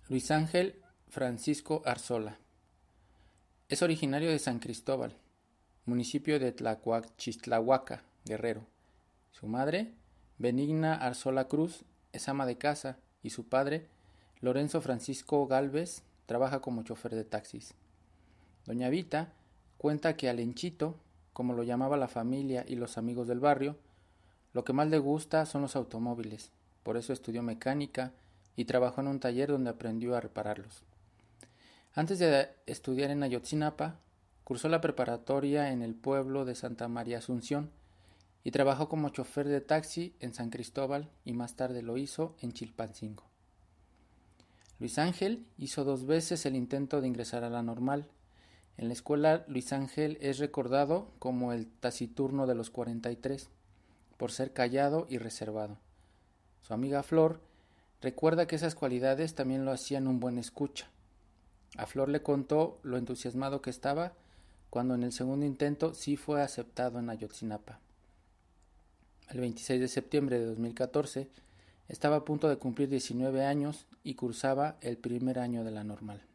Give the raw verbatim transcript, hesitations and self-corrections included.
Luis Ángel Francisco Arzola. Es originario de San Cristóbal, municipio de Tlacuachistlahuaca, Guerrero. Su madre, Benigna Arzola Cruz, es ama de casa y su padre, Lorenzo Francisco Gálvez, trabaja como chofer de taxis. Doña Vita cuenta que a Lenchito, como lo llamaba la familia y los amigos del barrio, lo que más le gusta son los automóviles. Por eso estudió mecánica y trabajó en un taller donde aprendió a repararlos. Antes de estudiar en Ayotzinapa, cursó la preparatoria en el pueblo de Santa María Asunción y trabajó como chofer de taxi en San Cristóbal y más tarde lo hizo en Chilpancingo. Luis Ángel hizo dos veces el intento de ingresar a la normal. En la escuela, Luis Ángel es recordado como el taciturno de los cuarenta y tres, por ser callado y reservado. Su amiga Flor recuerda que esas cualidades también lo hacían un buen escucha. A Flor le contó lo entusiasmado que estaba cuando en el segundo intento sí fue aceptado en Ayotzinapa. El veintiséis de septiembre de dos mil catorce estaba a punto de cumplir diecinueve años y cursaba el primer año de la normal.